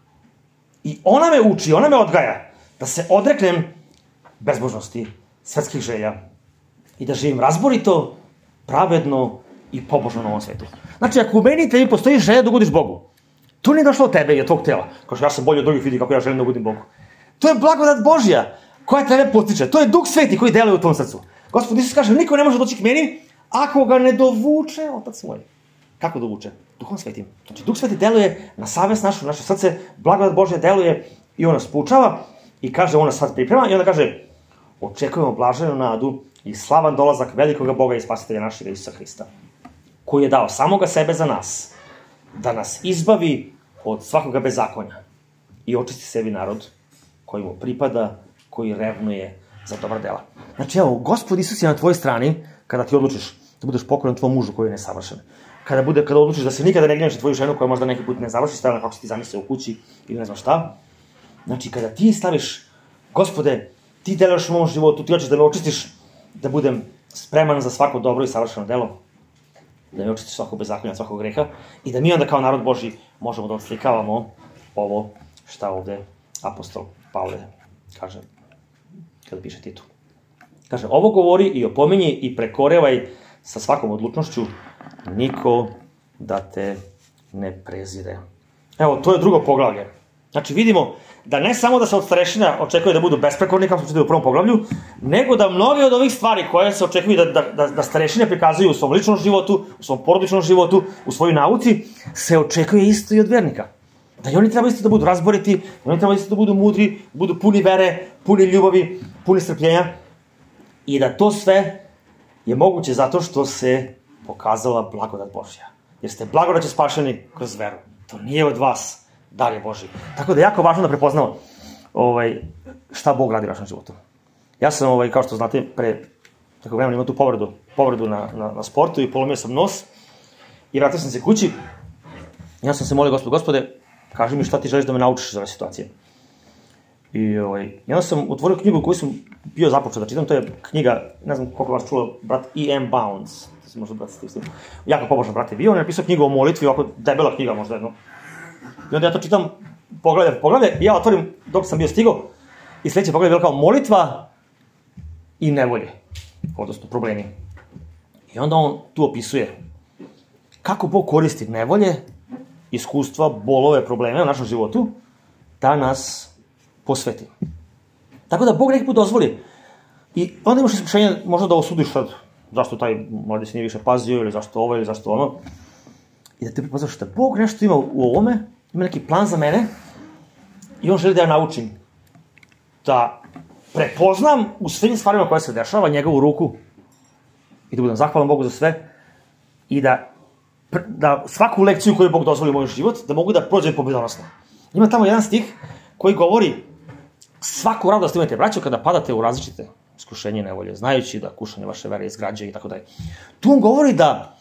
I ona me uči, ona me odgaja da se odreknem bezbožnosti, svetskih želja i da živim razborito, pravedno i pobožno na ovom svetu. Znači, ako u meni tebi postoji želja da ugodiš Bogu, to nije došlo od tebe i od tvog tela. Kao što ja sam bolji od drugih, vidi kako ja želim da ugodim Bogu. To je blagodat Božja koja tebe potiče. To je Duh Sveti koji deluje u tvom srcu. Gospod Isus kaže, niko ne može doći k meni ako ga ne dovuče Otac moj. Kako dovuče? Duhom Svetim. Znači, Duh Sveti deluje na savest našu, naše srce, blagodat Božja deluje i on nas poučava i kaže, on nas sad priprema i onda kaže, očekujemo blaženu nadu i slavan dolazak velikoga Boga i spasitelja našeg Isusa Hrista, koji je dao samoga sebe za nas, da nas izbavi od svakoga bezakonja i očisti sebi narod koji mu pripada, koji revnuje za dobra dela. Znači, evo, Gospod Isus je na tvojoj strani kada ti odlučiš da budeš pokoran tvom mužu koji je nesavršen. Kada, bude, kada odlučiš da se nikada ne gnjeviš na tvoju ženu koja možda neki put ne završi, stavljena kako si ti zamislio u kući ili ne znam šta. Znači, kada ti staviš, Gospode, ti deluješ u mom životu, ti hoćeš da me očistiš, da budem spreman za svako dobro i savršeno delo, da me očistiš svakog bezakonja, svakog greha i da mi onda kao narod Božji možemo da odslikavamo ovo šta ovde apostol Pavle kaže kada piše Titu. Kaže, ovo govori i opominji i prekorevaj sa svakom odlučnošću, niko da te ne prezire. Evo, to je drugo poglavlje. Znači, vidimo da ne samo da se od starešina očekuje da budu besprekorni, kao smo čitali u prvom poglavlju, nego da mnoge od ovih stvari koje se očekuju da, da, da, da starešine prikazuju u svom ličnom životu, u svom porodičnom životu, u svojoj nauci, se očekuje isto i od vernika. Da i oni treba isto da budu razboriti, oni treba isto da budu mudri, budu puni vere, puni ljubavi, puni strpljenja i da to sve je moguće zato što se pokazala blagodat Božja. Jer ste blagodaće spašeni kroz veru. To nije od vas, dar je Božji. Tako da je jako važno da prepoznamo ovaj, šta Bog radi u našem životu. Ja sam, ovaj, kao što znate, pre tako vremena imao tu povredu, povredu na, na, na sportu i polomio sam nos i vratio sam se kući. Ja sam se molio, Gospod, Gospode, kaži mi šta ti želiš da me naučiš za ove situacije. I ovaj, i onda sam otvorio knjigu koju sam bio započeo da čitam, to je knjiga, ne znam koliko vas čulo, brat E M Bounds, to se možda brat s tim, jako pobožan brat je bio, on je napisao knjigu o molitvi, ovako debela knjiga možda jedno. I onda ja to čitam poglavlje po poglavlje, i ja otvorim dok sam bio stigao, i sledeće poglavlje je bilo kao molitva i nevolje, odnosno problemi. I onda on tu opisuje kako Bog koristi nevolje, iskustva, bolove, probleme u našem životu, da nas posveti. Tako da Bog neki put dozvoli. I onda imaš iskušenje možda da osudiš sad zašto taj mladić nije više pazio, ili zašto ovo, ili zašto ono. I da te prepoznaš da Bog nešto ima u ovome, ima neki plan za mene i on želi da ja naučim da prepoznam u svim stvarima koje se dešava njegovu ruku i da budem zahvalan Bogu za sve i da da svaku lekciju koju Bog dozvoli u moj život, da mogu da prođem pobedonosno. Ima tamo jedan stih koji govori svaku radost imate, braćo, kada padate u različite iskušenje i nevolje, znajući da kušanje vaše vere izgrađuje i tako dalje. Tu on govori da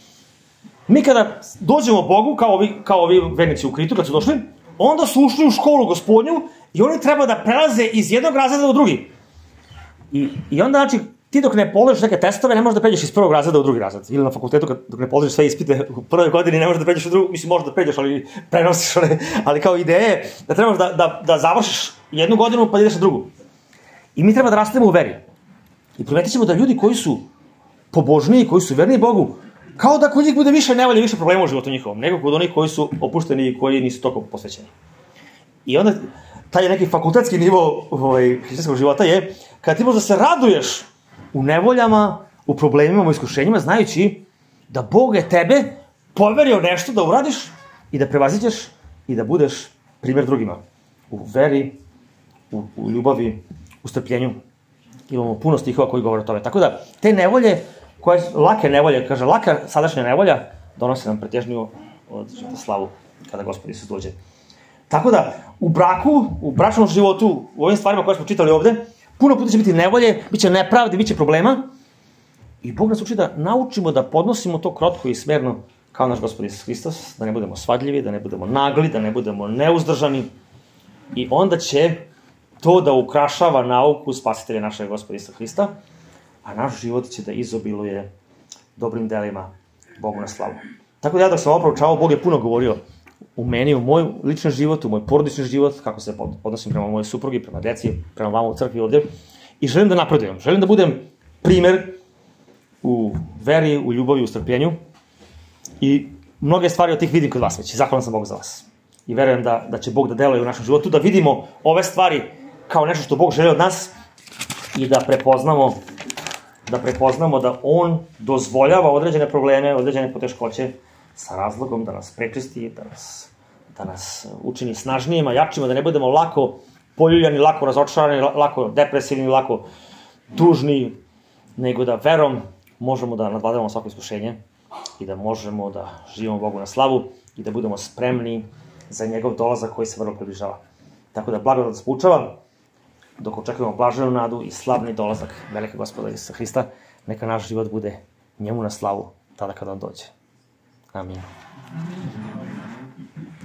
mi kada dođemo Bogu, kao ovi, kao ovi vernici u Kritu, kad su došli, onda su ušli u školu Gospodnju i oni treba da prelaze iz jednog razreda u drugi. I, i onda, znači, ti dok ne položiš neke testove, ne možeš da pređeš iz prvog razreda u drugi razred. Ili na fakultetu, kad, dok ne položiš sve ispite u prvoj godini, ne možeš da pređeš u drugu, mislim, možeš da pređeš, ali prenosiš, ali, ali kao ideja je da trebaš da, da, da završiš jednu godinu pa ideš na drugu. I mi treba da rastemo u veri. I primetit ćemo da ljudi koji su pobožniji, koji su verniji Bogu, kao da kod njih bude više nevolje, više problema u životu njihovom, nego kod onih koji su opušteni i koji nisu toliko posvećeni. I onda, taj neki fakultetski nivo ovaj, hrišćanskog života je, kada ti možda se raduješ u nevoljama, u problemima, u iskušenjima, znajući da Bog je tebe poverio nešto da uradiš i da prevaziđeš i da budeš primjer drugima. U veri, u, u ljubavi, u strpljenju. Imamo puno stihova koji govore o tome. Tako da, te nevolje, koje, lake nevolje, kaže, laka sadašnja nevolja, donose nam pretežniju od slavu kada Gospod Isus dođe. Tako da, u braku, u bračnom životu, u ovim stvarima koje smo čitali ovde, puno puta će biti nevolje, bit će nepravde, bit će problema. I Bog nas uči da naučimo da podnosimo to krotko i smerno kao naš Gospod Isus Hristos, da ne budemo svadljivi, da ne budemo nagli, da ne budemo neuzdržani. I onda će to da ukrašava nauku spasitelja našeg Gospoda Isusa Hrista, a naš život će da izobiluje dobrim delima Bogu na slavu. Tako da ja dok sam ovo proučavao, Bog je puno govorio u meni, u moj lični život, u moj porodični život, kako se odnosim prema mojoj suprugi, prema deci, prema vama u crkvi ovde. I želim da napredujem, želim da budem primer u veri, u ljubavi, u strpljenju. I mnoge stvari od tih vidim kod vas već. Zahvalan sam Bogu za vas. I verujem da, da će Bog da deluje u našem životu, da vidimo ove stvari kao nešto što Bog želi od nas i da prepoznamo da prepoznamo da On dozvoljava određene probleme, određene poteškoće sa razlogom da nas prečisti, da nas, da nas učini snažnijima, jačima, da ne budemo lako poljuljani, lako razočarani, lako depresivni, lako tužni, nego da verom možemo da nadvladamo svako iskušenje i da možemo da živimo Bogu na slavu i da budemo spremni za njegov dolazak koji se vrlo približava. Tako da blagodat nas poučava, dok očekujemo blaženu nadu i slavni dolazak velikog Gospoda Isusa Hrista, neka naš život bude njemu na slavu tada kada on dođe. Amin.